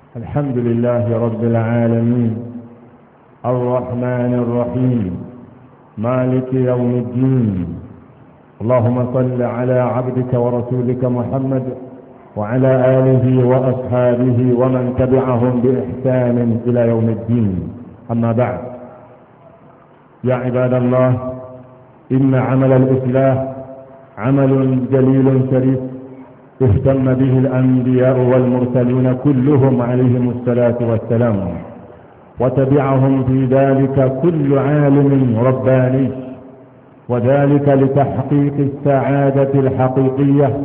الحمد لله رب العالمين الرحمن الرحيم مالك يوم الدين. اللهم صل على عبدك ورسولك محمد وعلى آله وأصحابه ومن تبعهم بإحسان إلى يوم الدين. أما بعد، يا عباد الله، إن عمل الإصلاح عمل جليل شريف اهتم به الأنبياء والمرسلون كلهم عليهم الصلاة والسلام، وتبعهم في ذلك كل عالم رباني، وذلك لتحقيق السعادة الحقيقية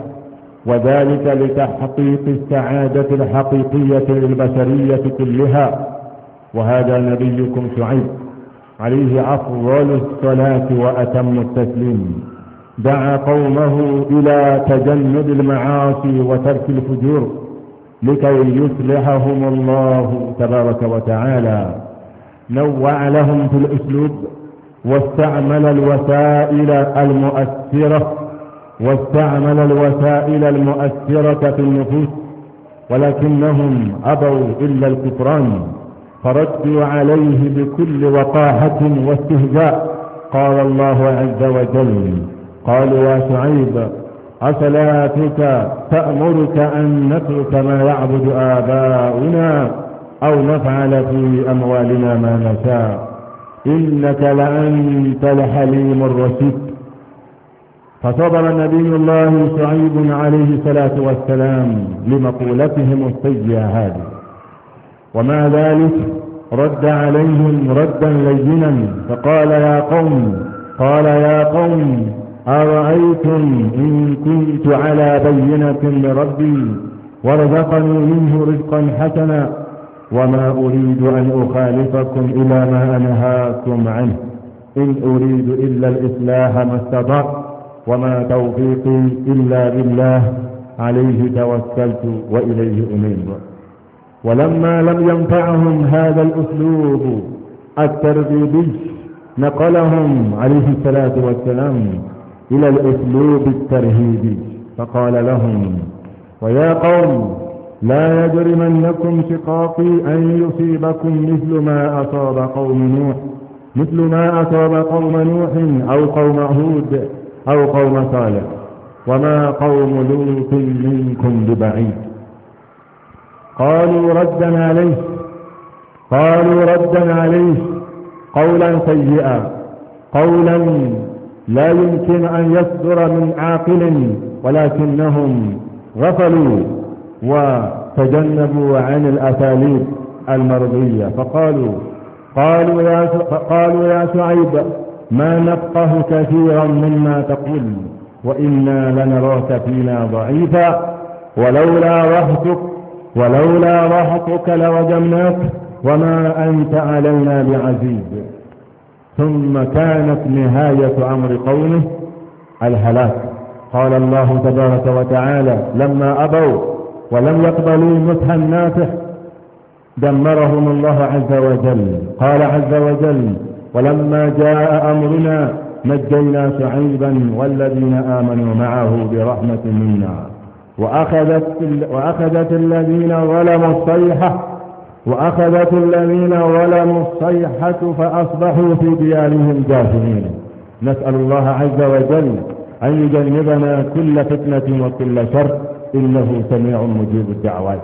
للبشرية كلها. وهذا نبيكم شعيب عليه أفضل الصلاة وأتم التسليم دعا قومه إلى تجنب المعاصي وترك الفجور لكي يصلحهم الله تبارك وتعالى. نوع لهم في الأسلوب واستعمل الوسائل المؤثرة في النفوس، ولكنهم أبوا إلا الكفران، فردوا عليه بكل وقاحة واستهزاء. قال الله عز وجل: قالوا يا شعيب أصلاتك تأمرك أن نترك ما يعبد آباؤنا أو نفعل في أموالنا ما نشاء إنك لأنت الحليم الرشيد. فصبر نبي الله شعيب عليه الصلاة والسلام لمقولتهم السيئة هذه، ومع ذلك رد عليهم ردا لينا فقال: يا قوم أرأيتم إن كنت على بينة من ربي ورزقني منه رزقا حسنا وما أريد أن أخالفكم إلى ما أنهاكم عنه إن أريد إلا الإصلاح ما استطعت وما توفيقي إلا بالله عليه توكلت وإليه أنيب. ولما لم ينفعهم هذا الأسلوب الترغيبي نقلهم عليه الصلاة والسلام إلى الأسلوب الترهيبي، فقال لهم: ويا قوم لا يجرمنكم شقاقي أن يصيبكم مثل ما أصاب قوم نوح أو قوم هود أو قوم صالح وما قوم لوط منكم ببعيد. قالوا ردا عليه قولا سيئا، قولا لا يمكن أن يصدر من عاقل، ولكنهم غفلوا وتجنبوا عن الأساليب المرضية، فقالوا يا شعيب ما نفقه كثيرا مما تقول وإنا لنراك فينا ضعيفا ولولا رهطك لرجمناك وما أنت علينا بعزيز. ثم كانت نهاية أمر قومه الهلاك. قال الله تبارك وتعالى: لما أبوا ولم يقبلوا النصح الناصح دمرهم الله عز وجل. قال عز وجل: ولما جاء أمرنا نجينا شعيبا والذين آمنوا معه برحمة منا وأخذت الذين ظلموا الصيحة فأصبحوا في ديارهم جاثمين. نسأل الله عز وجل أن يجنبنا كل فتنة وكل شر إنه سميع مجيب الدعوات.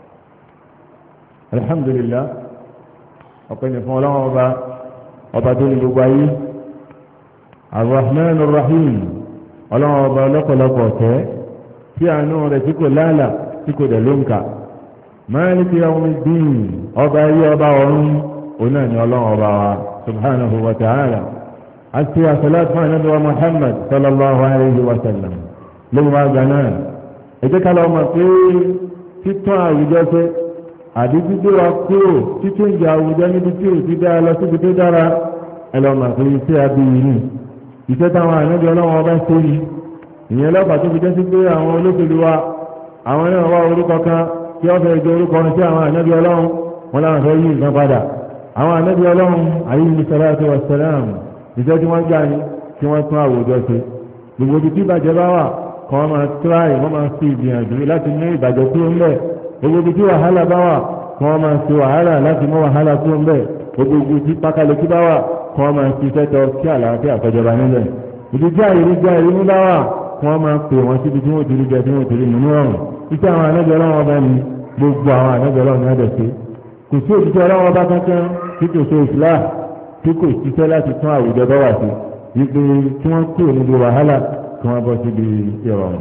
الحمد لله. أقول فولا ọba tó ní gbogbo ayé, Ar-Rahman Ar-Rahim, ọlọ́run ọba ọlọ́pọ̀lọpọ̀ ọ̀tẹ́ tí àánú rẹ̀ tí kò láàlà tí kò dẹ̀ ló ń kà. Maliki Yawmiddin, ọba ayé ọba ọ̀run, òun náà ni ọlọ́run ọba wa subhanahu wa ta'ala. àti àṣàlátù fún ànábì wa Muhammad sallallahu alayhi wa sallam. lórí wa gbà náà ẹ jẹ́ ká lọ mọ̀ pé títún àwùjọ ṣe àbí gbígbé wa kúrò títún ìjà àwùjọ níbi tí ò ti dára lọ síbi tó dára, ẹ lọ mọ̀ pé iṣẹ́ abiyì ni iṣẹ́ táwọn ànábì ọlọ́wọ́n ọba ṣe ni. ìyẹn lọ́pàá tó fi jẹ́ sí pé àwọn olóṣèlú wa àwọn náà wá orúkọ kan tí wọ́n fẹ́ jẹ orúkọ wọn sí àwọn ànábì ọlọ́run, wọn láwọn fẹ́ yí nǹkan padà. àwọn ànábì ọlọ́run alayhi salatu wassalam iṣẹ́ tí wọ́n gbà ní kí wọ́n tún àwùjọ ṣe. gbogbo ibi tí ìbàjẹ́ bá wà kọ́ wọ́n máa tíráì, wọ́n máa fi ìgbìyànjú láti ní ìbàjẹ́ kúrò ńlẹ̀. gbogbo ibi tí wàhálà bá wà kí wọ́n máa ṣe wàhálà láti mú wàhálà tó ń bẹ̀ gbogbo tí pákálẹ̀ kí bá wà kí wọ́n máa ṣiṣẹ́ tọ kí àlàáfíà àkọjọba nílẹ̀ ibi tí àìrí mú bá wà kí wọ́n máa pè wọ́n síbi tí wọ́n ti rí jẹ tí wọ́n ti rí mú ní ọ̀run iṣẹ́ àwọn ànábì Ọlọ́run ọba ni gbogbo àwọn ànábì Ọlọ́run ní ọ̀dẹ̀ sí kò sí òṣìṣẹ́ Ọlọ́run ọba kankan tí kò ṣe ìsìlá tí kò ṣiṣẹ́ láti tún àwùjọ bá wà sí wípé tí wọ́n kúrò níbi wàhálà kí wọ́n bọ́ síbi ìrọ̀rùn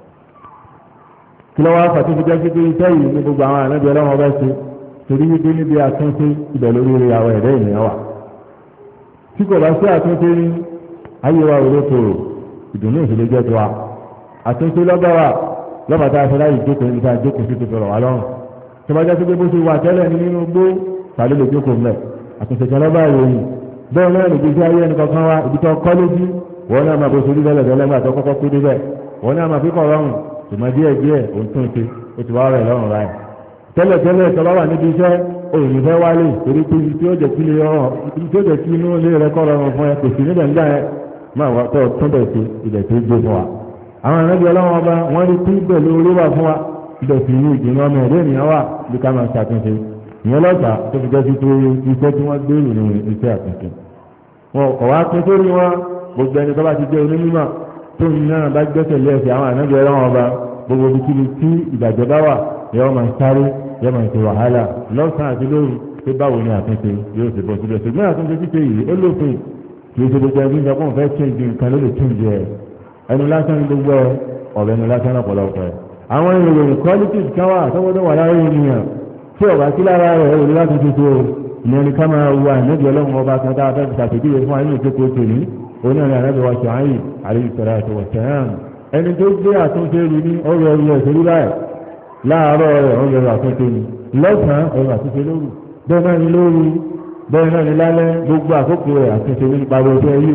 kí lọ́wọ́ àfàtí fi jẹ́ sí pé iṣẹ́ yìí ní gbogbo àwọn ànábì Ọlọ́run ọba ṣe torí wípé níbi àtúnṣe ibẹ̀ lórí àwọn ẹ̀dá ènìyàn wà tí kò bá sí àtúnṣe ní ayé wa òwe tòrò ìdùnnú ìṣẹ̀lẹ̀ jẹ́ tiwa àtúnṣe lọ́gbàwà lọ́bàtà aṣọlá ìjókòó níbi tá a jókòó sí tuntun rọ̀ wá lọ́rùn tó bá jẹ́ sí pé bó ṣe wà tẹ́lẹ̀ ní nínú gbó tàbí lè jókòó mẹ́ àtúnṣe kan lọ́gbà ìròyìn bẹ́ẹ̀ náà nìgbé sí ayé ẹnìkankan wa ibi tó kọ́ lójú wọn náà máa bó ṣe rí bẹ́ẹ̀ lẹ́gbẹ̀ẹ́ lẹ́gbẹ̀ẹ́ tó kọ́kọ́ pé débẹ̀ wọn náà máa fi kọ̀ rọrùn ṣùgbọ́n díẹ̀ díẹ̀ òun tún ṣe ó ti wá rẹ̀ lọ́rùn ráì tẹ́lẹ̀ tẹ́lẹ̀ tó bá wà níbi iṣẹ́ òyìn fẹ́ wálé torí pé ibi tí ó jẹ́ kí inú ilé rẹ kọ́ rọrùn fún ẹ kò sí níbẹ̀ nígbà yẹn máa wà tó tún bẹ̀ sí ilẹ̀ tó gbé fún wa. àwọn ànábì Ọlọ́run ọba wọ́n rí pín pẹ̀lú orí wà fún wa ibẹ̀ sì ní ìgbìmọ̀ ọmọ ẹ̀dẹ́ ènìyàn wà bí ká máa ṣàtúnṣe ìyẹn lọ́gbà tó fi jẹ́ sí pé iṣẹ́ tí wọ́n gbé ìrìn iṣẹ́ àtúnṣe. wọn kọ̀ wá pín sórí wọn gbogbo ẹni tó bá ti jẹ́ onímọ̀ tó ń náà bá gbẹ́sẹ̀ lé ẹsẹ̀ àwọn ànábì Ọlọ́run ọba gbogbo ibikíbi tí ìbàjẹ́ bá wà yọ máa sáré yọ máa ṣe wàhálà lọ́sàn-án àti lóru pé báwo ni àtúnṣe yóò ṣe bọ́ síbẹ̀ ṣùgbọ́n àtúnṣe ṣíṣe yìí ó lófin kì í ṣe gbogbo ẹbí nígbà fún fẹ́ change nǹkan ló lè change ẹ̀ ẹnu lásán ní gbogbo ọ̀rọ̀ ẹnu lásán lọ́pọ̀lọpọ̀ ẹ̀ àwọn ìròyìn qualities kan wà tọ́gbọ́dọ̀ wà lára ènìyàn tí ọ̀bá sí lára rẹ̀ ó lè láti ṣe ìyẹn ni ká máa wà níbi Ọlọ́run ọba kan tá a fẹ́ ṣàpèjúwe fún àyínú ìjókòó tòní onírin àrẹ́bẹ̀ wa ṣùháyì àríṣọ́ra àti wọ̀ṣẹ̀yàn ẹni tó gbé àtúnṣe rí ní ọrọ̀ ẹrù ẹ̀ṣẹ̀ rí báyìí láàárọ̀ rẹ̀ ọrọ̀ ẹrù àtúnṣe ni lọ́sàn-án ọrọ̀ àtúnṣe lóru bẹ́ẹ̀ náà ni lóru bẹ́ẹ̀ náà ni lálẹ́ gbogbo àkókò rẹ̀ àtúnṣe ní pariwo tó ẹyí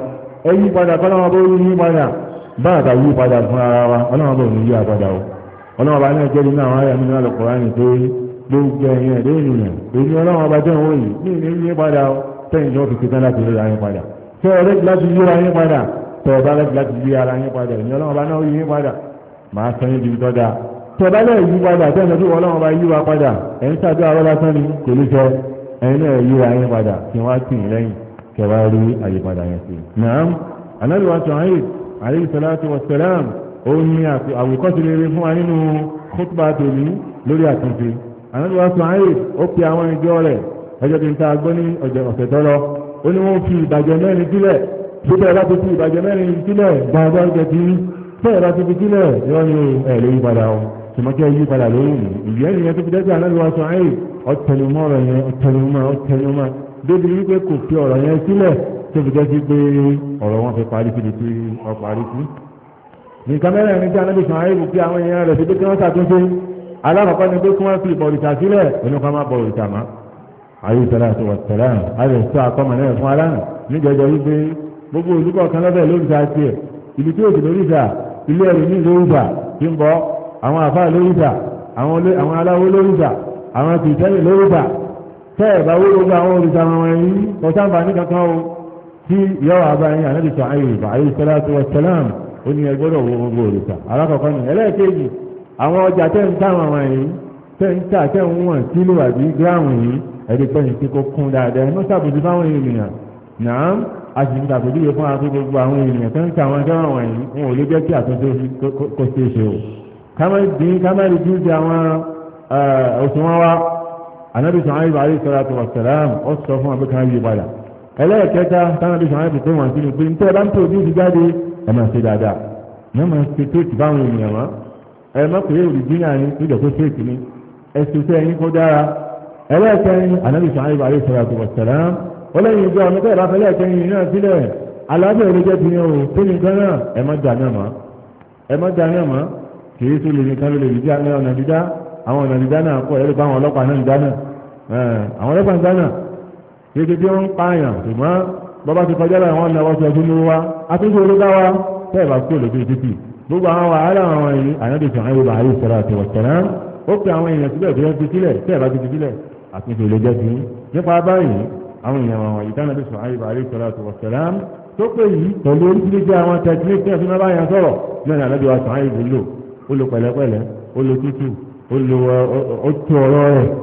padà kọ́lọ́wọ́ bó yí padà bá àtà yí padà fún ara wa ọlọ́wọ́ bó ní yí àpadà o ọlọ́wọ́ bá náà jẹ́ nínú àwọn ayé mi náà lọ Kùránì pé gbogbo ẹ̀yìn ẹ̀dẹ́ ènìyàn èyí ọlọ́wọ́ bá jẹ́ òun yìí ní yí padà o tẹ́yìn tí wọ́n fi ṣetán láti rí ayé padà tẹ́ ọ rẹ́jì láti yí ara yín padà tẹ́ ọ bá rẹ́jì láti yí ara yín padà ìyẹn ọlọ́wọ́ bá náà yí padà máa sọ yín di tọ́ da tẹ́ ọ bá náà yí padà tẹ́ ẹ̀ ọlọ́wọ́ bá yí wa padà ẹ̀ ń ṣàdúrà rọ́ lásán ni kò ní sọ ẹ̀yin náà yí ara yín padà kí wọ́n á tì yín lẹ́yìn kẹwàá rí àyípadà yẹn sí. Naam Ànábì wa Ṣuaib alayhi salatu wa salam ó ní àwòkọ́sí rere fún wa nínú khutbah tòní lórí àtúnṣe. Ànábì wa Ṣuaib ó pe àwọn ìjọ rẹ̀ ẹjọ́ tí ń ta gbọ́ ní ọ̀sẹ̀ tọ́lọ ó ní wọ́n fi ìbàjẹ́ mẹ́rin sílẹ̀ tó bẹ́ẹ̀ bá ti fi ìbàjẹ́ mẹ́rin sílẹ̀ gbàgbọ́ ẹgbẹ́ tí bẹ́ẹ̀ bá ti fi sílẹ̀ yọ ní ẹ̀ lè yí padà o tòmọ́kẹ́ yí padà lóhùn ìyẹn ìyẹn tó fi dẹ́sẹ̀ Ànábì wa Ṣuaib ọ̀tẹnumọ́ ọ̀rọ̀ yẹn ọ̀tẹnumọ́ débi wípé kò fi ọ̀rọ̀ yẹn sílẹ̀ tó fi jẹ́ sí pé ọ̀rọ̀ wọn fi parí síbi tí ọ parí sí. nǹkan mẹ́rin ní tí Ànábì Ṣuaibu pé àwọn èèyàn rẹ̀ sí pé kí wọ́n ṣàtúnṣe alákọ̀ọ́kọ́ ni pé kí wọ́n fi ìbọ̀rìṣà sílẹ̀ ẹnu kan máa bọ̀rìṣà má. alayhi salatu wassalam ayọ̀ sọ àkọ́mọ̀ náà fún aláàrùn níjọjọ wípé gbogbo olùkọ́ kan lọ́bẹ̀ lóríṣà tiẹ̀ ibi tí òsì lóríṣà ilé ẹ̀rù ní lóríṣà tí ń bọ́ àwọn àfáà lóríṣà àwọn aláwo lóríṣà àwọn kìrìtẹ́nì lóríṣà tẹ́ẹ̀ bá wó gbogbo àwọn òrìṣà wọn yìí kọsáǹfà ní kankan o tí yọ́wọ́ àbáyé Ànábì Ṣuaibu alayhi salatu wassalam ó ní ẹgbọ́dọ̀ wo gbogbo òrìṣà alákọ̀ọ́kọ́ ni ẹlẹ́ẹ̀kejì àwọn ọjà tẹ́ ń táwọn àwọn yìí tẹ́ ń tà tẹ́ ń wọ̀n kílò àbí gíráàmù yìí ẹ̀rí pẹ́yìn tí kò kún dáadáa ẹnu sàbòsí fáwọn ènìyàn náà a sì ń tàbójúwe fún akó gbogbo àwọn ènìyàn tẹ́ ń tà àwọn ẹgbẹ́ àwọn yìí wọn ò lè jẹ́ kí àtúnṣe kó ṣe é ṣe o kámẹ́rì dín sí àwọn òṣùwọ̀n wa Ànábì Ṣuaibu alayhi salatu wassalam ó sọ fún abẹ́ kan yí padà ẹlẹ́ẹ̀kẹta tánàbí Ṣuaibu pé wọ́n sí ni pé nítorí bá ń tó ojú ìjáde ẹ máa ṣe dáadáa ẹ máa ṣe téèkì báwọn ènìyàn mọ́ ẹ má pè é òrìjínà ni níjọ tó téèkì ni ẹ ṣe iṣẹ́ ẹyin kó dára ẹlẹ́ẹ̀kẹrin Ànábì Ṣuaibu alayhi salatu wassalam ó lẹ́yìn ìjọ ọmọ tẹ́lẹ̀ bá fẹ́ lẹ́ẹ̀kẹrin náà sílẹ̀ alábẹ́ olójẹ́ ti yàn ó tó ní gan náà ẹ má dà náà mọ́ kì í tó lè nìkan ló lè rí ọ̀nà dídá àwọn ọ̀nà ìdáná pọ̀ ẹ̀rí bá àwọn ọlọ́pàá náà ìdáná àwọn ọlọ́pàá ìdáná kéèké tí ó ń pààyàn ṣùgbọ́n bọ́bá ti kọjá láwọn ọ̀nà ọ̀sẹ̀ ọdún ló wá àtúnṣe ológa wa tẹ́ẹ̀ bá kúrò lójú títì gbogbo àwọn wàhálà àwọn yìí Ànábì Ṣuaibu alayhi salatu wassalam ó pe àwọn èèyàn síbẹ̀ tó yẹ fi sílẹ̀ tẹ́ẹ̀ bá ti fi sílẹ̀ àtúnṣe olójẹ́ sí nípa báyìí àwọn èèyàn àwọn yìí Ànábì Ṣuaibu alayhi salatu wassalam tó pé yìí pẹ̀lú oríṣiríṣi àwọn tẹkiníkì tí wọ́n fi máa bá yẹn sọ̀rọ̀ náà ní Ànábì Ṣuaibu lò ó lo pẹ̀lẹ́pẹ̀lẹ́ ó lo tútù ó tó ọ̀rọ̀ rẹ̀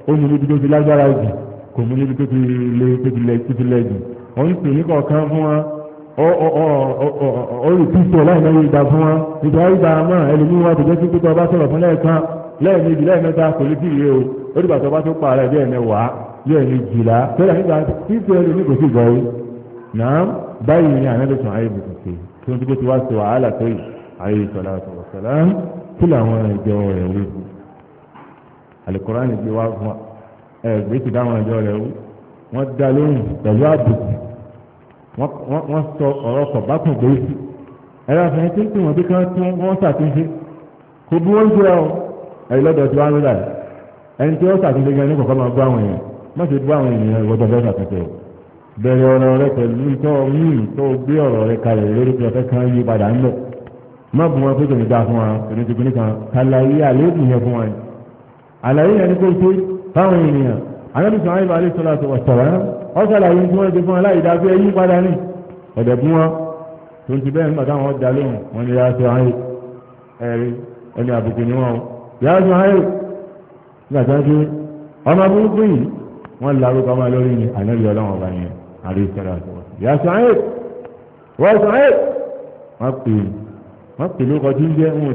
ó mú níbi tó ti lágbára jù kò mú níbi tó ti lẹ jù ó ń pè ní kọ̀ọ̀kan fún wọn ó rí pípọ̀ láì lẹ́yìn ìgbà fún wọn ìgbà ìgbà náà ẹlòmíín wa tó jẹ́ sí pípọ̀ bá sọ̀rọ̀ fún lẹ́ẹ̀kan lẹ́ẹ̀mejì lẹ́ẹ̀mẹ́ta kò lè fi ìwé o ó dìgbà tó bá tó pààrọ̀ bí ẹ̀mẹ́wàá bí ẹ̀mejìlá tẹ́lẹ̀ nígbà pípọ̀ ẹlòmíín kò sí gbọ́ náà báyìí ni ànábìsàn ayé bùkún sí tí wọ́n ti bó ti wá sí wàhálà tó yìí ayé sọ̀lá àtọ̀wọ̀sọ̀lá kí làwọn ìjọ rẹ̀ wí fún Al-Kùránì gbé wá fún ẹgbẹ́ ti dáwọn ìjọ rẹ̀ wí wọ́n dá lóhùn pẹ̀lú àbùkù wọ́n sọ ọ̀rọ̀ kọ̀bákùn gbé sí ẹ̀rọ àfẹ́yìn tí ń pè wọ́n bí kan tí wọ́n ṣàtúnṣe kò bí wọ́n jẹ́ ọ ẹ̀yìn lọ́dọ̀ tí wọ́n ń rà ẹni tí wọ́n ṣàtúnṣe gan ní kọ̀ọ̀kan máa gbọ́ àwọn èèyàn má ṣe gbọ́ àwọn ènìyàn ìwọ́dọ̀ fẹ́ ṣàtúnṣe o bẹ̀rẹ̀ ọ̀rọ̀ rẹ pẹ̀lú tó yìí tó gbé ọ̀rọ̀ rẹ kalẹ̀ lórí pé ọ̀fẹ́ kan yí padà ńlẹ̀ má bu wọn pé kò ní dá fún wa kò ní ti gbìn kan kàlàyé àléébù yẹn fún wa ni àlàyé yẹn ni kò ṣe fáwọn ènìyàn anábìsàn ayé balẹ̀ sọ́lá tó wà sọ̀rọ̀ ọ̀sàlàyé tí wọ́n ti fún aláìdá fẹ́ yí padà ní ọ̀dẹ̀ fún wọn tó ń ti bẹ́ẹ̀ nígbà táwọn ọjà lóhùn wọn ni yáa sọ ayé ẹ̀rí ẹni àbùkù ni wọn o yáa sọ ayé nígbà tí wọ́n ti ọmọ burúkú yìí wọ́n larúkọ ọmọ lórí ni ànábì ọlọ́wọ́n ọba yẹn àrí ìṣẹ̀lẹ̀ àti wọ́n yáa sọ ayé wọ́n sọ ayé wọ́n pè lóko tí ń jẹ́ wọn ò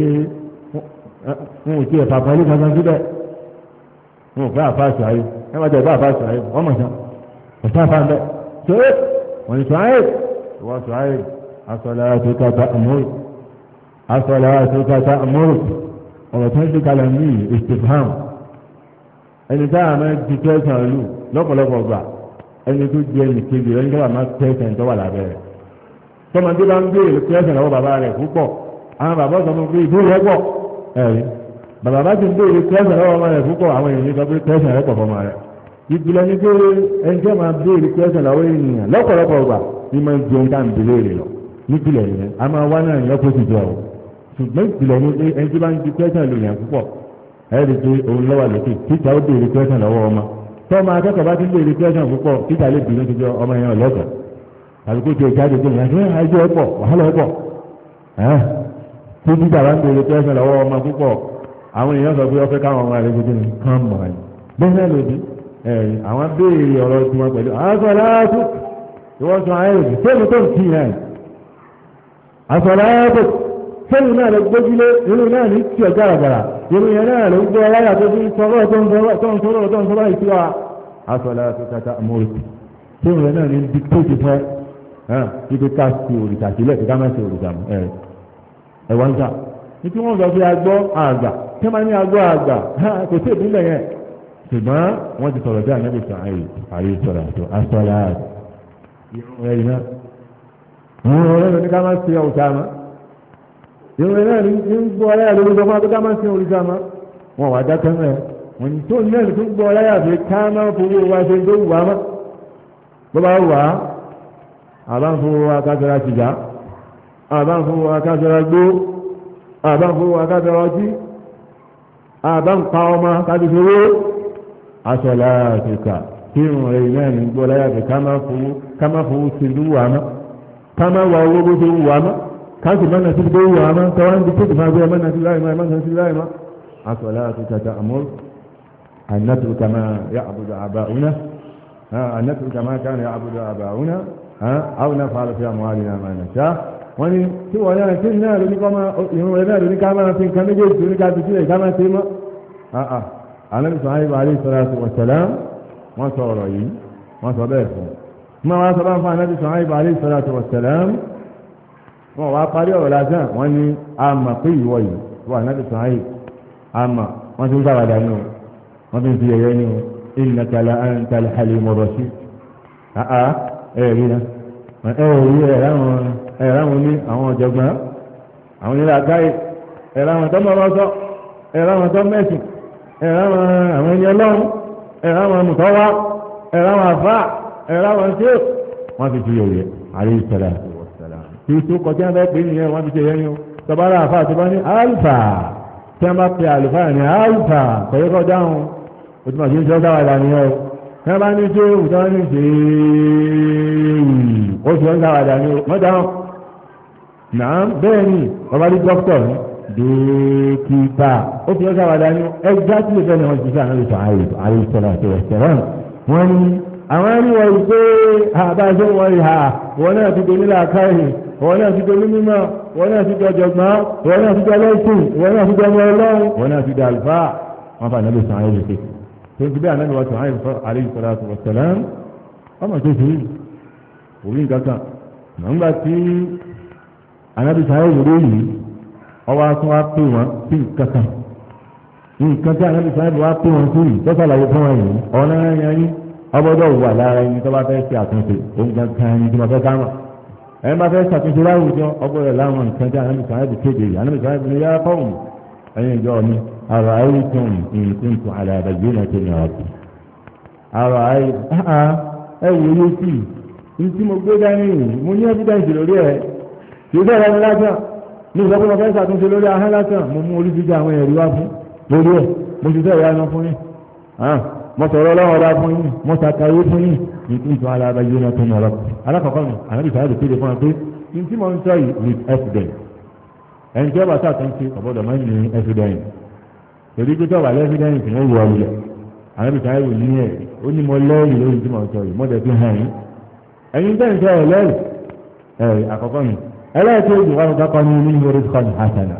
tiẹ̀ fàfà ló kankan síbẹ̀ wọn ò fẹ́ àfáàṣọ ayé ẹ má jẹ́ bá àfáàṣọ ayé wọ́n mọ̀ sán ọ̀sán àfáà bẹ́ẹ̀ tó wọ́n ní sọ ayé wọ́n sọ ayé as-salatu ta'muru as-salatu ta'muru ọ̀rọ̀ tó ń di kalẹ̀ ní istifham ẹni tá a máa di kẹsàn-án lù lọ́pọ̀lọpọ̀ gbà ẹni tó di ẹnì kejì rẹ̀ nígbà máa kẹsàn-án tó wà lábẹ́ rẹ̀ tọ́mọdé bá ń béèrè kẹsàn-án lọ́wọ́ bàbá rẹ̀ púpọ̀ àwọn bàbá sọ fún pé ìdúró rẹ̀ pọ̀ ẹ̀rí bàbá bá ti ń béèrè kẹsàn-án lọ́wọ́ ọmọ rẹ̀ púpọ̀ àwọn èèyàn sọ pé kẹsàn-án rẹ̀ pọ̀ fọmọ rẹ̀ ìpìlẹ̀ ni pé ẹni tí wọ́n máa béèrè kẹsàn-án lọ́wọ́ ènìyàn lọ́pọ̀lọpọ̀ gbà ní máa ń jẹun tá à ń béèrè lọ nípìlẹ̀ yẹn a máa wá náà ní ọ́pọ́sì jọ ọ́ ṣùgbọ́n ìpìlẹ̀ ni pé ẹni tí bá ń di kẹsàn-án lè yàn púpọ̀ ẹ̀rí pé òun lọ́wọ́ lókè títa ó béèrè kẹsàn-án lọ́wọ́ ọmọ tọ́mọ akẹ́kọ̀ọ́ bá ti ń béèrè kẹsàn-án púpọ̀ títa lè bínú tó jọ ọmọ yẹn ọlọ́gàá àbí kó tiẹ̀ jáde tó yẹn ṣé ẹjọ́ ẹ̀pọ̀ wàhálà ẹ̀pọ̀ tí títa bá ń béèrè kẹsàn-án lọ́wọ́ ọmọ púpọ̀ àwọn èèyàn sọ pé ọ fẹ́ káwọn ọmọ rẹ̀ gbogbo ní kán mọ̀ ẹ́ bẹ́ẹ̀ lòdì àwọn béèrè ọ̀rọ̀ tí wọ́n pẹ̀lú asọ̀láàtù ìwọ́sùn ayélujára sẹ́nu tó ń kí yẹn asọ̀láàtù sẹ́nu náà lè gbójúlé irú náà ní tí ọjà àgbàrà irú yẹn náà lè gbọ́ ọláyà tó fi sọ̀rọ̀ tó ń sọ̀rọ̀ ìtura asọ̀láàtù kàtà mọ́ọ̀tì sẹ́nu rẹ̀ náà ní diktóòtì fẹ́ ibi ká sí òrìṣà sílẹ̀ kí ká má sí òrìṣà ẹ̀wọ̀n ta ní tí wọ́n sọ pé agbọ́ àgbà kí wọ́n máa ní agbọ́ àgbà kò sí ìpínlẹ̀ yẹn ṣùgbọ́n wọ́n ti sọ̀rọ̀ bí ànábì sọ àyè sọ̀rọ̀ àtọ̀ asọ́lá irun rẹ̀ iná irun rẹ̀ ní ká máa ṣe ọ̀sà mọ́ irun rẹ̀ náà ní gbọ́ ọláyà lórí ọmọ tó ká máa ṣe òrìṣà mọ́ wọn wà dákẹ́ mẹ́ wọn ní tó ní ẹ̀rí tó gbọ́ ọláyà fi ká máa fowó wa ṣe tó wù wá mọ́ bó bá wù wá àbá ń fowó wa kájọra sìgá àbá ń fowó wa kájọra gbó àbá ń fowó wa kájọra ọtí àbá ń pa ọmọ kájọra asọ̀lá àtìkà tí ìrùn rẹ̀ iná ní gbọ́ láyà pé ká má fowó sí ìlú wà mọ́ ká má wà owó bó ṣe wù wà mọ́ ká sì mọ́nà sí ìlú wà mọ́ ká wá ń di tó máa gbé mọ́nà sí láì mọ́ asọ̀lá àtìkà ta àmọ́ ànátùkà máa yá àbùdó àbáwúná ànátùkà máa kàn yá àbùdó àbáwúná àwọn náà fàálù fi àmọ́ àdínà máa nà ṣá wọ́n ní tí wọ́n náà tí náà lóní kọ́ máa ìrùn rẹ̀ náà lóní ká máa fi nǹkan méjèèjì lóní ká fi sílẹ̀ ká máa ṣe mọ́ Ànábì Ṣuaibu alayhi salatu wa salam wọ́n sọ ọ̀rọ̀ yìí wọ́n sọ bẹ́ẹ̀ fún un wọ́n sọ bá ń fa Ànábì Ṣuaibu alayhi salatu wa salam wọ́n wá parí ọ̀rọ̀ lásán wọ́n ní àmà pé ìwọ yìí wọ́n Ànábì Ṣuaibu àmà wọ́n ti ń sáwàdà ní o wọ́n ti ń fi ẹ̀yẹ ní o innaka la antal halimur rashid ẹ̀rí náà ẹ̀ráwọn ní àwọn ọ̀jọ̀gbọ́n àwọn ilé àgáyé ẹ̀ráwọn tó mọ̀ ọ́sọ́ ẹ̀ráwọn tó mẹ́sìn ẹ̀ráwọn àwọn ẹni ọlọ́run ẹ̀ráwọn mùtọ́wá ẹ̀ráwọn àfá ẹ̀ráwọn tí wọ́n fi fi yòòyẹ alayhi salatu wassalam tí tó kọjá bẹ́ẹ̀ pé nìyẹn wọ́n fi ṣe yẹn o tọ́bárà àfá tó bá ní alfa tí wọ́n bá pe àlùfáà ní alfa kọ̀yẹ́kọ̀ dáhùn ó ti mọ̀ sí ń sọ́ dáwàdà nìyẹn o tí wọ́n bá ní ṣé òwúrọ̀ ní ṣe ó ti ń dáwàdà ní o mọ́ dáhùn náà bẹ́ẹ̀ ni ọba rí dókítọ̀ dókítà ó fi ọjà wàdà ní ẹgbẹ́ tí lè fẹ́ ni wọ́n ti sọ ànábì sọ àyèsọ̀rọ̀ àti ẹ̀sẹ̀rọ̀ wọ́n ní àwọn ẹniwọ̀ ìgbé àbájọ́ wọn ìhà wọn náà ti donílà káyì wọn náà ti doní mímọ́ wọn náà ti dọ̀jọ̀gbọ́n wọn náà ti dọ̀lẹ́sìn wọn náà ti dọ̀mọ ọlọ́run wọn náà ti dàlfà wọn fà ànábì sọ àyèsọ̀rọ̀ tó ti bí ànábì wọ́n sọ àyèsọ̀rọ̀ àti wọ̀sẹ̀lẹ̀ ọmọ tó ti òwú nǹkan kan nígbà tí ànábì sọ àyèsọ̀rọ̀ yìí ọwọ́ tún wá pè wọ́n sí nǹkan tí ànábì sọ àyèsọ̀rọ̀ wá pè wọ́n sí ìtọ́sàlàyé fún wọn yìí ọ̀nà ẹ̀yìn ọgbọ́dọ̀ wà lára ẹni tó bá fẹ́ ṣe àtúnṣe òun gangan ẹni tí wọ́n fẹ́ dáhùn ẹni bá fẹ́ ṣàtúnṣe láwùjọ ọgbọ́dọ̀ láwọn nǹkan tí ànábì sọ àyèsọ̀rọ̀ kéde ànábì sọ àyèsọ̀rọ̀ ní yá fọ́ọ̀mù ẹ̀yin ìjọ mi àrò ayé tó ń kúntù àlàbà yìí náà tó ní ọ̀tún àrò ayé ẹ wò yé sí i tí mo gbé dání mo ní ẹ́fídẹ́ǹsì lórí ẹ̀ kì í bẹ̀rẹ̀ ní lásán ní ìsọpọ̀ mo fẹ́ ṣàtúnṣe lórí ahọ́n lásán mo mú orí jíjẹ àwọn ẹ̀rí wá fún lórí ẹ̀ mo ti fẹ́ ìyá fún yín mo sọ̀rọ̀ ọlọ́wọ́ ọba fún yín mo ṣàkàwé fún yín ní ìtún alábà yìí náà tó ní ọ̀rọ̀ alákọ̀ọ́kọ́ mi àwọn ìfẹ́ àdùn kéde fún wa pé ní tí mo ń sọ yìí with evidence ẹni tí ọba ṣàtúnṣe ọ̀bọ̀dọ̀ máa ń ní evidence torí pé tọ́ba evidence ní ìwọ ilẹ̀ àwọn ìfẹ́ àdùn ní ẹ̀ ó ní mo lẹ́yìn lórí tí mo ń sọ yìí mo dẹ̀ fi hàn yín ẹ̀yin tẹ́ ń sọ ẹ̀ lẹ́yìn àkọ́kọ́ mi ẹlẹ́ẹ̀kejì wọn kọ́kọ́ ní ní orí kọ́ni hasana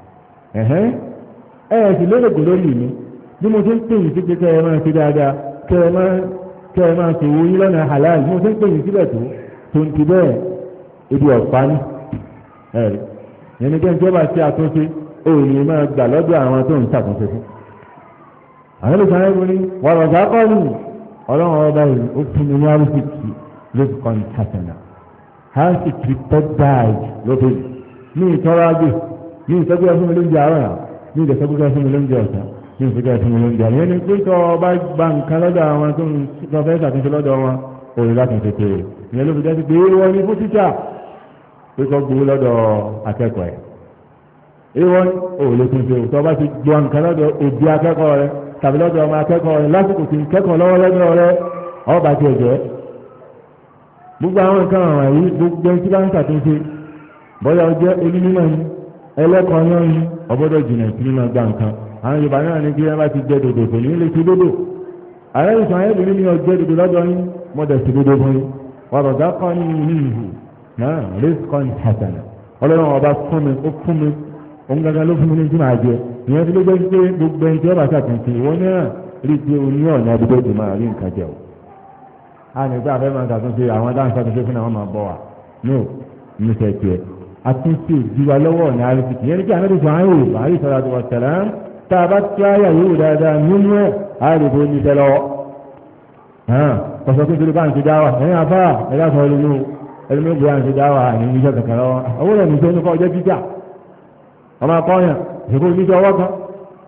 sì lérò kò lórí mi bí mo ti ń pè yín sí pé kẹ́ ẹ máa ṣe dáadáa kẹ́ ẹ máa ṣe owó yín lọ́nà halal bí mo ti ń pè yín síbẹ̀ tó ń ti bẹ́ẹ̀ ibi ọ̀pá ní yẹn ni kẹ́hìn tí ó bá ṣe àtúnṣe òní máa gbà lọ́dọ̀ àwọn tó ń ṣàtúnṣe fún. àwọn ìṣàn ẹ̀rọ ni wọ́n rọ̀ sákọ́ ní ọlọ́run ọba yìí ó fún mi ní àrísìkì lóṣù kan hasana àrísìkì tó dáa lóṣù ní ìtọ́rágbè ní ìtọ́jú ẹfún mi lóúnjẹ àárọ̀ ní ìdẹ̀sẹ́gbẹ́ ẹfún mi lóúnjẹ ọ̀sán ní ìfẹ́kẹ́ ẹfún mi lóúnjẹ àárọ̀ yẹn ni pé tọ́ ọba gba nǹkan lọ́dọ̀ àwọn tó ń fẹ́ ṣàtúnṣe lọ́dọ̀ wọn òní láti tètè ìyẹn ló fi jẹ́ pé wọ́n ní fún títà pé kọ́ gbowó lọ́dọ̀ akẹ́kọ̀ọ́ ẹ̀ ìwọ òòlù tún ṣe òtọ́ bá ti gbọ́ nǹkan lọ́dọ̀ òbí akẹ́kọ̀ọ́ rẹ tàbí lọ́dọ̀ ọmọ akẹ́kọ̀ọ́ rẹ lásìkò tí ń kẹ́kọ̀ọ́ lọ́wọ́ lọ́dọ̀ rẹ ọba ti ẹ̀jẹ̀ gbogbo àwọn nǹkan àwọn yìí gbogbo ẹni tí bá ń ṣàtúnṣe bọ́yá ọjọ́ onímọ̀ ni ẹlẹ́kọ̀ọ́ náà ni ọgbọ́dọ̀ jìnnà sí nínú ọgbà nǹkan àwọn Yorùbá náà ní kí ẹ bá ti jẹ dòdò kò ní lè ti dòdò ààrẹ ìsàn ayébìnrin ní ọjọ́ dòdò lọ́dọ̀ yín mọ́dẹ̀ sí dòdò fún yín ọ̀rọ̀ dákọ́ ní ìhù náà rizqan hasana ọlọ́run ọba fún mi ó fún mi òun gangan ló fún mi ní tí màá jẹ ìyẹn tí ló jẹ́ pé gbogbo ẹni tí ó bá ṣàtúnṣe ìwọ náà rí i pé o ní ọ̀nà àdúgbò tó máa rí nǹkan jẹ o. a ní pé àfẹ́ máa ṣàtúnṣe àwọn dáhùn ṣàtúnṣe fún àwọn máa bọ̀ wá no ní sẹ́ tiẹ̀ àtúnṣe ìdíwa lọ́wọ́ ọ̀nà àrísìkì ìyẹn ní kí àná ìṣàn ayò àrí sọ̀rọ̀ àti wọ̀sẹ̀lẹ̀ tá a bá tí àyà yóò dáadáa nínú ẹ̀ àrèbó ní tẹ́ lọ́wọ́ kọ̀sọ́ pé kí ló bá ń ṣe dáwà ẹ̀yìn afá ẹ̀yà sọ̀rọ̀ nínú ẹlẹ́mí ìbúra ń ṣe dáwà ní iṣẹ́ kankan lọ́wọ́ owó rẹ̀ nìṣẹ́ nípa ọjọ́ jíjà ọmọ akọ́yàn ìṣèkó oníṣẹ́ ọwọ́ kan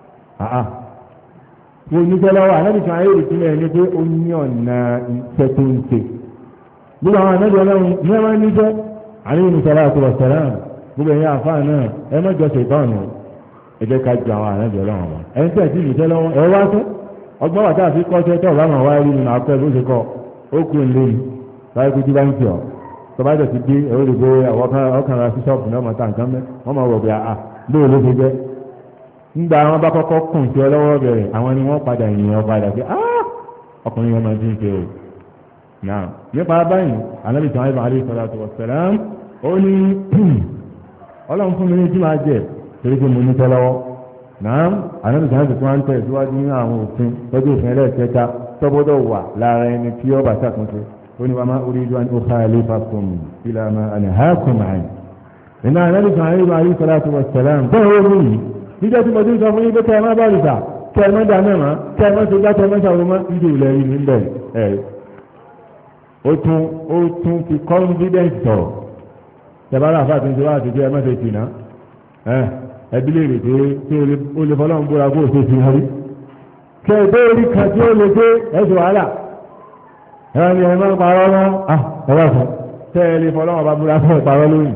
wo oníṣẹ́ lọ́wọ́ anábìkan ayé ìpínlẹ̀ ní pé ó ní ọ̀nà iṣẹ́ tó ń ṣe gbogbo àwọn anábì ọlọ́run ní ẹ máa ń níṣẹ́ àríwí ní sọlá àti wọ̀sẹ̀rán gbogbo ẹ̀yìn àfáà náà ẹ mọ́jọ ṣe ìtọ́nù ẹ jẹ́ ká ju àwọn anábì ọlọ́run wọn ẹ̀ ń tẹ̀ sí ìṣẹ́ lọ́wọ́ ẹ wá fún ọgbọ́n wà táà fi kọ́ ṣẹ́ tọ́ ọ̀bá wá rí nínú akọ́ ẹ̀ bó ṣe kọ́ ó kú ń lé ní báyìí kú tí bá ń tì ọ́ tọ́ba jẹ̀ ti dé ẹ̀rọ lè gbé ọkàn ra sí ṣọ́ọ̀bù náà mọ̀ta nǹkan mẹ́ wọ́n máa wọ̀ bí a bóò ló ṣe jẹ́ ńgbà wọn bá kọ́kọ́ kùn sí ọ lọ́wọ́ bẹ̀rẹ̀ àwọn ni wọ́n padà yìn ọ padà pé ọkùnrin yẹn máa ti ń ṣe o. náà nípa báyìí anábì sàn áìbà alayhi salatu wassalam ó ní ọlọ́run fún mi ní tí máa jẹ torí pé mo ní tẹ́ lọ́wọ́ náà anábì sàn áìbà tó máa ń tẹ̀ síwájú ní àwọn òfin tọ́jú òfin ẹlẹ́ẹ̀kẹta tọ́gbọ́dọ̀ wà lára ẹni tí ó bá ṣàtúnṣe oni wa ma uridu an ukhalifakum ila ma anhaakum an ina nabi alayhi salatu wassalam tó wọ́n mú yìí níjẹ́ tí mo ti sọ fún yín pé kẹ́ ẹ má bá rìsà kẹ́ ẹ má dà mẹ́mà kẹ́ ẹ má ṣe gbá kẹ́ ẹ má ṣàwọn ọmọ ìdè ilẹ̀ yìí níbẹ̀ ẹ̀ ó tún fi confidence sọ̀rọ̀ tẹ̀bára àfáà tó ń ṣe wá àti kẹ́ ẹ má ṣe tì náà ẹbí lè rè pé tí o lè fọlọ́run búra kó o ṣe fi hàn rí kẹ́ ẹ bẹ́ẹ̀ rí kan tí ó lè dé ẹ̀ṣẹ̀ wàhálà ẹ̀rọ ni ẹ̀rọ parọ́ náà ẹ̀rọ fún tẹ́ẹ̀lì fọlọ́wọ́ bá búra fún ìparọ́ lóyìn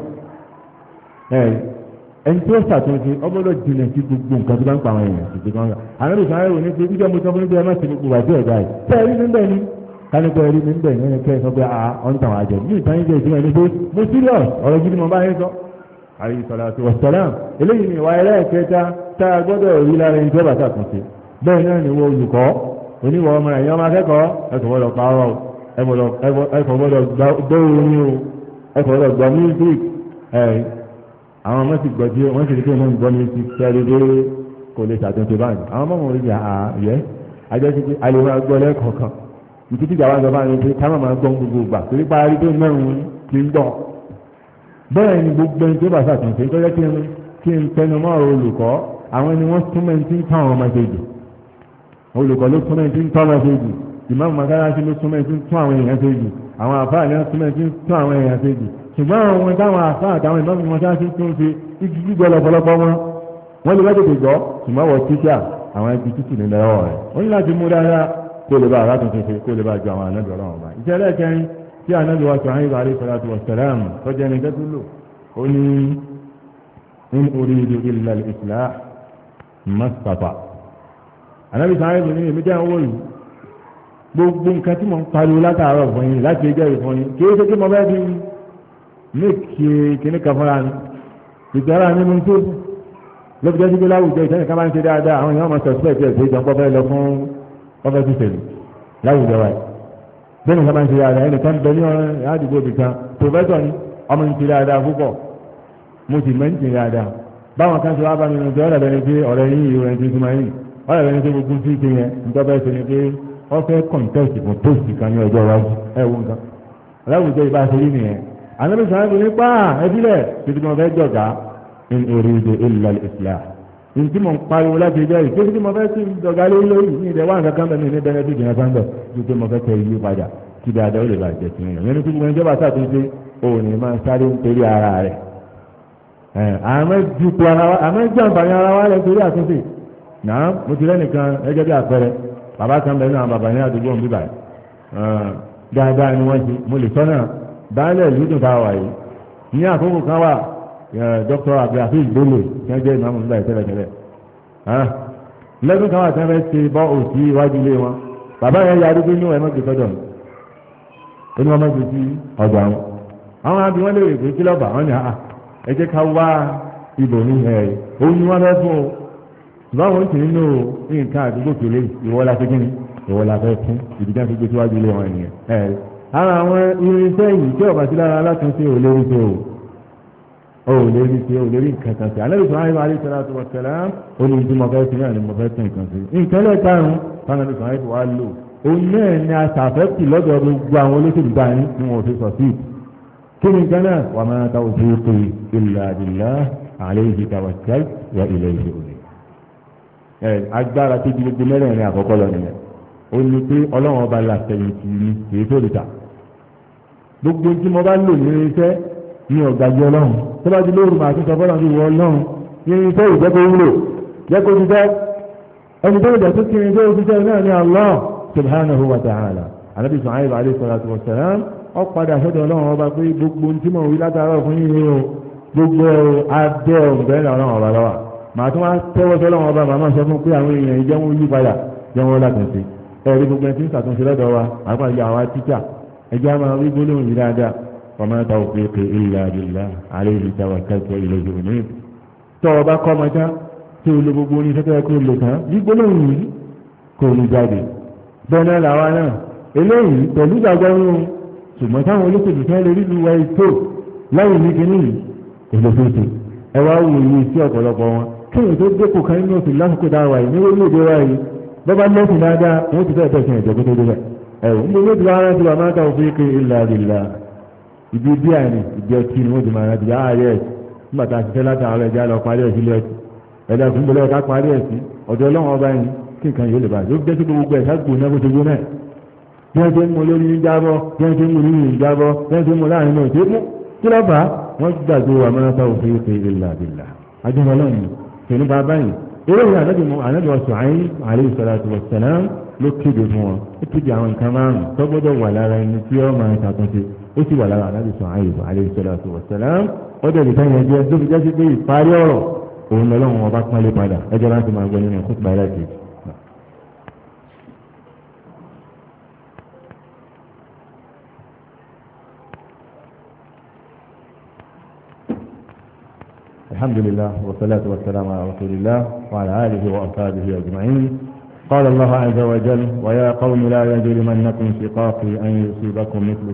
ẹni tí ó ṣàtúnṣe ọgbọ́dọ̀ jìnà sí gbogbo nǹkan tó bá ń pa àwọn èèyàn sí kan rà àwọn ìṣàn ayẹwo ní pé jíjọ́ mo sọ fún ẹgbẹ́ mẹ́sìn gbogbo àti ẹ̀dá yìí tẹ́ẹ̀rí mi ń bẹ̀ ni kánípẹ́ rí mi ń bẹ̀ ní ẹni kẹ́ ẹ sọ pé ọ̀n tàn àjẹ́ ní ìtàn ìjẹ́ ìjìnlẹ̀ ní pé mo serious ọ̀rọ̀ gidi mo bá yẹn sọ alayhi salatu wassalam eléyìí ni ìwà ẹlẹ́ẹ̀kẹta tá a gbọ́dọ̀ rí lára ẹni tó bá ṣàtúnṣe bẹ́ẹ̀ náà ni wọ́n olùkọ́ oníwọ̀ ọmọ ẹ̀yàn ọmọ akẹ́kọ̀ọ́ ẹ̀kọ́ gbọ́dọ̀ pààrọ̀ ẹ̀kọ́ gbọ́dọ̀ gbọ́ orin o ẹ̀kọ́ gbọ́dọ̀ gbọ́ music àwọn ọmọ sì gbọ́ tí wọ́n sì rí pé wọ́n ń gbọ́ music sẹ́rí pé kò lè ṣàtúnṣe báyìí àwọn ọmọ wọn rí àyẹ́ ajẹ́ sí pé alẹ́ máa gbọ́ lẹ́kọ̀ọ̀kan ìtútù ìjà wa ń sọ báyìí pé ká máa gbọ́ gbogbo ìgbà torí parí tó mẹ́rin ti ń gbọ́ bẹ́ẹ̀ ni gbogbo ẹni tó bá ṣàtúnṣe tó yẹ kí n tẹnu mọ́ ọ̀rọ̀ olùkọ́ àwọn ẹni wọ́n túnmọ̀ tí ń tán àwọn ọmọ ṣe jù olùkọ́ ló túnmọ̀ tí ń tán ọmọ ṣe jù ìmáàmù mọ́sálásí ló túnmọ̀ tí ń tún àwọn èèyàn ṣe jù àwọn àfáà ní wọ́n túnmọ̀ tí ń tún àwọn èèyàn ṣe jù ṣùgbọ́n àwọn táwọn àfáà àtàwọn ìmáàmù mọ́sálásí tó ń ṣe igi gbígbọ́ lọ́pọ̀lọpọ̀ wọ́n lè bá tètè gbọ́ ṣùgbọ́n wọ́n tíṣà àwọn ẹbí tútù nílẹ̀ ọ̀rọ̀ rẹ̀ ó ní láti mú dáadáa kó lè bá àrátúnṣe ṣe kó lè bá ju àwọn ànábì ọlọ́run ọba ìṣẹ̀lẹ̀ kẹrin tí ànábì wa Ṣuaibu alayhi salatu wassalam tọ́jú ẹni tẹ́tù lò ó ní in uridu illa al-islah mastata ànábì Ṣuaibu ní èmi jẹ́ owó yìí gbogbo nǹkan tí mo ń pariwo látàárọ̀ fún yín láti ẹjọ́ ìfún yín kì í ṣe kí mo bẹ́ẹ̀ bí méèkì kíní kan fúnra mi ìgbára mi mú tó lóbi jẹ́ síbi láwùjọ ìtẹ́nì kan bá ń ṣe dáadáa àwọn èèyàn máa suspect ẹ̀ pé ìjọba fẹ́ lọ fún ọfẹ́ tó ṣẹlẹ̀ láwùjọ wa bẹ́ẹ̀ ni kan bá ń ṣe dáadáa ẹnìkan bẹ ní àdúgbò ibìkan professor ni ọmọ ń ṣe dáadáa púpọ̀ mo sì mẹ́ ń ṣe dáadáa báwọn kan ṣe wá bá mi nù pé ọ̀rẹ́ bẹni pé ọ̀rẹ́ yín ìwé ẹni tó máa yìn ọ̀rẹ́ bẹni pé gbogbo tí ṣe yẹn nítorí bẹ́ẹ̀ ṣe ni pé wọ́n fẹ́ contest fún post kan ní ọjọ́ iwájú ẹ̀ wo nǹkan láwùjọ ìbá ṣe rí nìyẹn ànábì Ṣuaibu ní pa ẹbílẹ̀ títí mo fẹ́ jọ̀gá in uridu illa al-islah in tí mo ń pariwo láti ẹjọ́ yìí títí mo fẹ́ sí jọ̀gá lórí ní ìdẹ̀wà nǹkan kan bẹ̀rẹ̀ ní benefit ìjìnà sáńdọ̀ ju pé mo fẹ́ tẹ yí padà kí dáadáa ó lè bàjẹ́ sí yẹn yẹn ní kí gbogbo ẹni tó bá ṣàtúnṣe òun ni máa sáré ń torí ara rẹ̀ àmọ́ jàǹfààní ara wa rẹ̀ torí àtúnṣe náà mo ti lẹ́nìkan ẹgẹ́ bí àpẹẹrẹ bàbá kan bẹ̀rẹ̀ náà bàbá ní àdúgbò ń bíbà dáadáa ni wọ́n ti mo lè sọ́nà baálẹ̀ ìlú dùn táwa yìí ní àkókò kan wà Dr. Abdulhafiz Bello tí wọ́n jẹ́ ìmáàmù nígbà ìtẹ́lẹ̀tẹ́lẹ̀ lẹ́dún kan wà tí wọ́n fẹ́ ṣe bọ́ òsì iwájú ilé wọn bàbá yẹn ya arúgbó inú ẹ̀mọ́ gbé sọ́dọ̀ inú ọmọ gbé sí ọgbà wọn àwọn àbí wọn lè rè pé kí lọ́ba wọn ni ẹ jẹ́ ká wá ibò ní òun ni wọ́n fẹ́ fún o ṣùgbọ́n wọn ti nínú nǹkan àdúgbò kele ìwọ́lá fẹ́ kíni ìwọ́lá fẹ́ fún ìdíjà fi gbé síwájú ilé wọn nìyẹn ara àwọn irinṣẹ́ yìí tí ọ̀bà sí lára alátúnṣe ò lérí ṣe ò lérí ṣe ò lérí nǹkan kan sí Ànábì Ṣuaibu alayhi salatu wassalam ó ní ìdí mo fẹ́ sí náà ni mo fẹ́ tún nǹkan sí nǹkan lẹ́ẹ̀karùn-ún Ànábì Ṣuaibu wá lò òun náà ni aṣàfẹ́kì lọ́dọ̀ gbogbo àwọn olóṣèlú dání ni wọn ò fi sọ sí kí ni nǹkan náà wa ma tawfiqi illa billah alayhi tawakkaltu wa ilayhi unib agbára tó di gbogbo mẹ́rẹ̀ẹ̀rin àkọ́kọ́ lọ nìyẹn ó ní pé Ọlọ́run ọba làtẹ̀yìntì ni kìí tó lè ta gbogbo tí mo bá lò ní irinṣẹ́ ní ọ̀gájú Ọlọ́run tó bá di lóru màá tún sọ fọ́lọ́run ní ìwọ Ọlọ́run ní irinṣẹ́ ìjẹ́ kó wúlò jẹ́ kó ti fẹ́ ẹni tó ìjà tó kiri tó ti fẹ́ náà ní Allah subhanahu wa ta'ala Ànábì Ṣuaibu alayhi salatu wa salam ó padà sọ́dọ̀ Ọlọ́run ọba pé gbogbo tí mo wí látara fún yín o gbogbo abẹ́ ọ̀gbẹ́ Ọlọ́run ọba lọ́wọ́ màá tún wá tẹ́wọ́ sọ́lọ́run ọba màmá sọ fún pé àwọn èèyàn ìjẹ́ wọn yí padà jẹ́ wọn látúnṣe ẹ̀rí gbogbo ẹni tí ń ṣàtúnṣe lọ́dọ̀ wa àpàjọ àwa tíṣà ẹjẹ́ a máa wí gbólóhùn yìí dáadáa wa ma tawfiqi illa billah alayhi tawakkaltu wa ilayhi unib tọ́ ọ bá kọ́ ọmọdé tí o lo gbogbo oníṣẹ́ tó yẹ kó lò tán wí gbólóhùn yìí kò ní jáde bẹ́ẹ̀ náà làwa náà eléyìí pẹ̀lú ìgbàgbọ́ nínú ṣùgbọ́n táwọn olóṣèlú fẹ́ lè rí lu wa ètò láyé ní kinní yìí èlòfèsè ẹ wá wò yìí sí ọ̀pọ̀lọpọ̀ wọn kéèyàn tó dépò kan nínú òsì lásìkò dáwà yìí ní orílẹ̀-èdè wa yìí bọ́bá lẹ́sìn dáadáa wọ́n ti fẹ́ bẹ̀sìn ẹ̀jọ̀ tó débẹ̀ ẹ̀wọ̀n ní ojú ara ti wà máa ta òfin ké illa billah ibi bí àìní ìdí ọtí ni wọ́n ti máa rántí ààrẹ ẹ̀sì nígbà tá a ti fẹ́ láti àwọn ẹja lọ parí ẹ̀sì ilé ọtí ẹ̀dá fún bọ́lá ọ̀ká parí ẹ̀sì ọ̀dọ̀ ọlọ́run ọba yìí kí nǹkan yóò lè bá yóò gbé sí gbogbo ẹ̀ ságbó náà bó ti gbó náà bí wọ́n ṣe ń mú lórí ní jábọ́ bí wọ́n ṣe ń mú nínú ìjábọ́ bí wọ́n ṣe ń mú láàrin náà ṣe mú kí ló fà á wọ́n gbàgbé wà máa ta òfin ké illa billah ajọ́ ọlọ́run tẹ̀lé bàbá yìí eléyìí ànábì Ṣuaibu alayhi salatu wassalam ló kéde fún wọn ó kéde àwọn nǹkan márùn tó gbọ́dọ̀ wà lára ẹni tí ó máa ṣàtúnṣe ó sì wà lára ànábì Ṣuaibu alayhi salatu wassalam ó dẹ̀ lè sáyẹn jẹ́ tó fi jẹ́ sí pé ìparí ọ̀rọ̀ òun lọ́lọ́run ọba pọ́nlé padà ẹjọ́ láti máa gbọ́ nínú ẹ̀kọ́ ìgbà láti. الحمد لله والصلاة والسلام على رسول الله وعلى آله وأصحابه أجمعين. قال الله عز وجل: ويا قوم لا يجرمنكم شقاقي أن يصيبكم مثل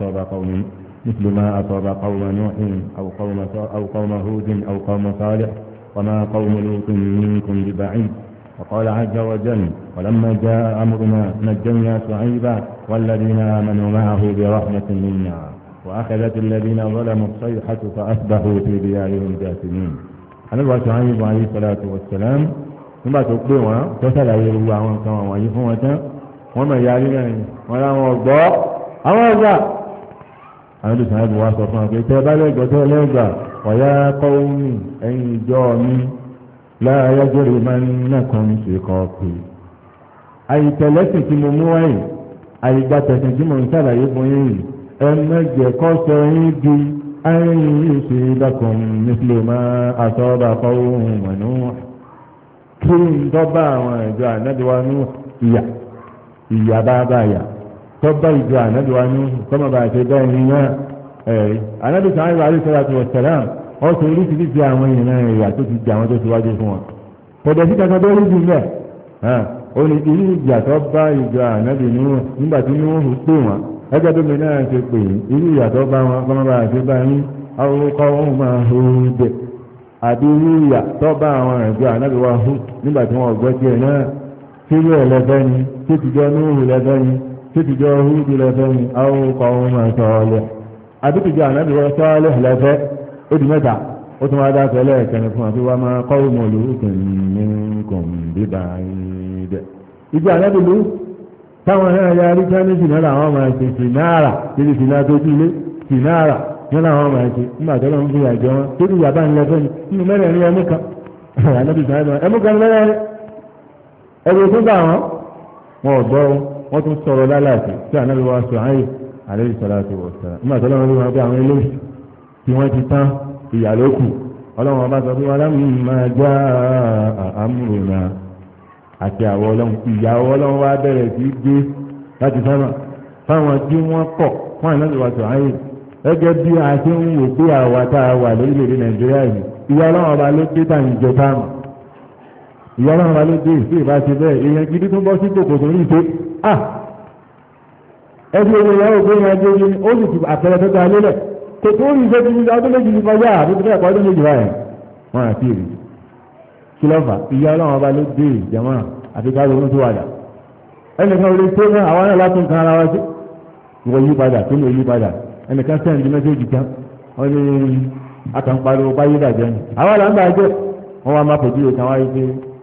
ما أصاب قوم نوح أو قوم هود أو قوم صالح وما قوم لوط منكم ببعيد. وقال عز وجل: ولما جاء أمرنا نجينا شعيبا والذين آمنوا معه برحمة منا وأخذت الذين ظلموا الصيحة فأصبحوا في ديارهم جاثمين. النبي شعيب عليه الصلاة والسلام nígbà tó pé wọn tó ṣàlàyé gbogbo àwọn nǹkan wọ̀nyí fún wọn tán wọ́n mọ̀ ìyá rí náà wọn láwọn ọ̀gbọ́ àwọn ọ̀gbà àwọn olùsàn ẹ̀bùn wa sọ fún wọn pé tẹ́ bá lẹ́gbọ́ tó lẹ́gbà ọ̀yá qawmi ẹ̀yin ìjọ mi la yajrimannakum shiqaqi. àyíkẹ́lẹ́sìn tí mo mú wáyé àyígbàtẹ̀sìn tí mo ń ṣàlàyé fún yín yìí ẹ̀mẹ́jẹ̀ kọ́ sọ yín di an yusibakum mithlu ma asaba qawma Nuh. kí n tọ́ba àwọn ìjọ ànábìwá ní ìyà bá yà tọ́ba ìjọ ànábìwá ní kọ́mọ̀ bá ṣe bẹ́ẹ̀ ní náà ẹ̀rí ànábì Ṣuaibu alayhi salatu wa salam ó sọ oríṣiríṣi àwọn ìran ìyà tó ti di àwọn tó ti wájú fún wọn kọ̀dọ̀ sí kankan tó rí jù mẹ́ ó ní irú ìjà tó bá ìjọ ànábì Nuh nígbà tí Nuh pè wọ́n ẹgbẹ́ tó mi náà ṣe pè irú ìyà tó bá wọn kọ́mọ̀ bá ṣe bá yín awúkọ́ wọn máa hó dẹ̀ àbí wíyà tó bá àwọn ẹ̀jọ́ ànábìwá hù nígbà tí wọ́n gbọ́ tiẹ̀ náà sílé ẹ̀lẹ́fẹ́ ni tí tìjọ́ núhù lẹ́fẹ́ ni tí tìjọ́ húdù lẹ́fẹ́ ni awúkọ̀ ohun máa sọ́ọ́lẹ̀ àbí tìjọ́ ànábìwá sọ́ọ́lẹ̀ lẹ́fẹ́ ó di mẹ́ta ó tún wá dáṣọ lẹ́ẹ̀kẹ́ni fún àti wá máa kọ́ ìmọ̀ olùkùn ní kùn bíbá ibẹ̀. ìjọ ànábìlú táwọn náà yá rí sánísì náà làwọn máa ṣe sìnáàrà níbi sìnáà tó dúlé sìnáàrà ní láwọn ọmọ ẹ̀ṣẹ́ nígbà tó lọ́n fi àjọ wọn tó dùn yàbá ńlẹ̀ fẹ́ni nínú mẹ́rin ní ẹmú kan ànábì Ṣuaibu ẹmú kan lẹ́rẹ́ ẹ̀rọ tó bá wọn ò gbọ́ wọn tún sọ̀rọ̀ lálàáfíà tí ànábì wa Ṣuaibu alayhi salatu wa salam nígbà tó lọ́n fi wọn bí àwọn eléyìí tí wọ́n ti tán ìyà ló kù ọlọ́run ọba sọ pé wọn lamma jaa amruna àti àwọ ọlọ́run ìyàwó ọlọ́run wa bẹ̀rẹ̀ sí dé láti sánmà fáwọn tí wọ́n kọ̀ fún ànábì wa Ṣuaibu gẹ́gẹ́ bí a ṣe ń wò pé àwa tá a wà lórílẹ̀‐èdè Nàìjíríà yìí ìyá ọlọ́run ọba ló dé tàn jẹ táàmù ìyá ọlọ́run ọba ló dé sí ìbá ṣe bẹ́ẹ̀ èèyàn gidi tó bọ́ sí kòkò tó rí ṣe ẹbí owó ìyàwó pé ìyẹn dé ní ó sì ti àpẹẹrẹ tó ta lélẹ̀ kò tó rí ṣe ti ọdún méjì ní kọjá àbí tó fẹ́ ọdún méjì báyìí wọn àti èrè kí ló fà ìyá ọlọ́run ọba ló dé ìjàmọ́ àti ká lóun tó wàdà ẹnìkan olè tó náà àwọn náà látún kan ara wa sí ìwọ yí padà tó lè yí padà ẹnìkan sẹ́ǹdì mẹ́sẹ́jì kan wọ́n ní akànpariwo báyé bàjẹ́ ni àwọn àlàǹbà jẹ́ wọ́n wá máa pòjú ìkan wáyé pé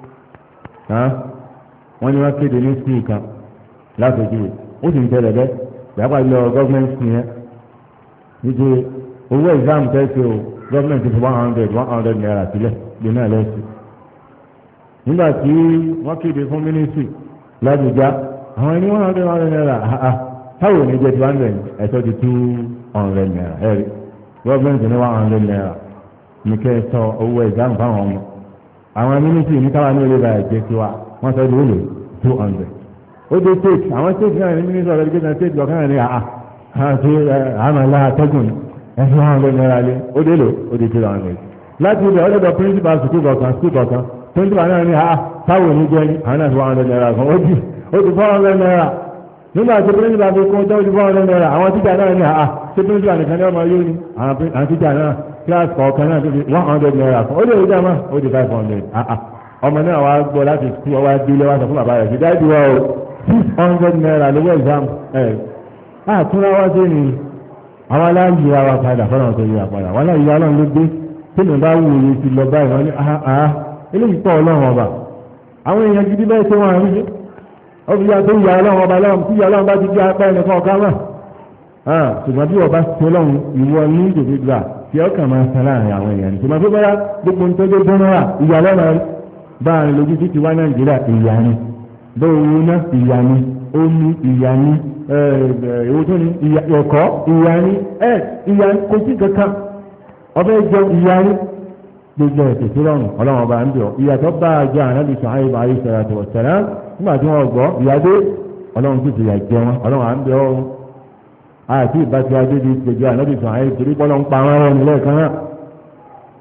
wọ́n ní wọ́n kéde ní skul kan látòjú ó sì ń tẹ̀lé bẹ́ẹ̀ gbàgbà lọ gọ́ọ̀mẹ̀ntì skul yẹn nítorí owó exam tẹ́sí o gọ́ọ̀mẹ̀ntì fi 100 naira sílẹ̀ gbé náà lẹ́sìn nígbà tí wọ́n kéde fún mínísírì lábùjá àwọn ẹni 100 naira táwọn ní jẹ́ 200 ẹ̀sọ́ di 200 naira ẹ̀rí gọ́ọ̀mẹ̀ntì ní 100 naira ní kẹ́ sọ owó exam fáwọn ọmọ àwọn mínísírì ní káwọn ní olè bá ẹ̀jẹ̀ sí wa wọ́n sọ di olè 200 ó dé state àwọn state náà ní mínísírì ọ̀rẹ́ gẹ́gẹ́ state lọ́kàn ní àti àmàlà àtẹ́gùn ẹ̀sùn 100 naira lé ó dé lò ó di 200 láti ilẹ̀ ọ̀dọ̀ principal school kọ̀ọ̀kan principal náà ní táwọn ní jẹ́ ní àwọn náà fi 100 naira kan ó di 400 naira nígbà tí principal fi kún tó di 400 naira àwọn tíjà náà ní tí principal nìkan ní ọmọ yóò ní àwọn tíjà náà class kọ̀ọ̀kan náà tó fi 100 naira kan ó lè rí dáma ó di 500 ọmọ náà wá gbọ́ láti kú ọwá délé wá sọ fún bàbá rẹ̀ sí dájú wa o 600 naira lówó exam àtúnra wá sí ni àwọn aláyè wa padà fọ́nà tó yẹ àpàdà wọn láyè ọlọ́run ló dé tí mi bá wù yé ti lọ báyìí wọn ní eléyìí pọ̀ ọlọ́run ọba àwọn èèyàn gidi bẹ́ẹ̀ tó wọn àríyé ọbíyá tó yà ọlọ́run ọba lọ́wọ́ tí yà ọlọ́run bá ti gbé apá ẹni kan ọ̀ká náà ṣùgbọ́n bí ọba ṣe ọlọ́run ìwọ ní ìdòdó gbà tí ọkàn máa san láàrin àwọn èèyàn ní ṣùgbọ́n tó bá gbogbo nítorí dánwà ìyá lọ́nà bá a lójú títí wá Nàìjíríà ìyá ni bó owó náà ìyá ni omi ìyá ni èwo tó ní ẹ̀kọ́ ìyá ni ìyá ni kò sí kankan ọbẹ̀ jẹ ìyá ni gbogbo ẹ̀sẹ̀ tó rọrùn ọlọ́run ọba ń bẹ̀ ọ́ ìyàtọ̀ bá a jẹ Ànábì Ṣuaibu alayhi salatu wa salam nígbà tí wọ́n gbọ́ ìyáde ọlọ́run sì fìyà jẹ wọn ọlọ́run à ń bẹ̀ ọ́ àti ìbátí adé di gbèjọ Ànábì Ṣuaibu torí pọ́lọ́ ń pa wọn rẹ̀ nílẹ̀ kan náà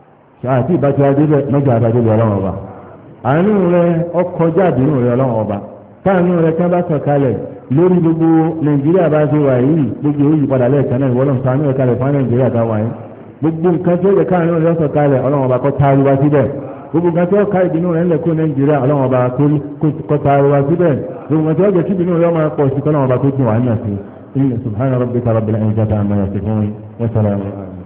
àti ìbátí adébẹ̀ mẹ́jọ àbájọ́lẹ̀ ọlọ́run ọba àánú rẹ ọkọjá àbínú rẹ ọlọ́run ọba táànú rẹ kí wọ́n bá sọ̀kalẹ̀ lórí gbogbo nàìjíríà bá ṣe wà yìí gbogbo òyì padà lẹ́ẹ̀kan náà ìwọ́lọ́run táànú rẹ kalẹ̀ fún nàìjíríà táwa yìí gbogbo nǹkan tó yẹ káànú rẹ sọ̀kalẹ̀ ọlọ́run ọba kọ́ taari wá síbẹ̀ gbogbo nǹkan tó ká ìbínú rẹ ńlẹ̀ kó nàìjíríà ọlọ́run ọba kọ́ taari wá síbẹ̀ gbogbo nǹkan tó yẹ kí ìbínú rẹ máa pọ̀ sí kọ́lọ́run ọba tó dùn wá ní àti subhana rabbika rabbil izzati amma yasifun wa salamun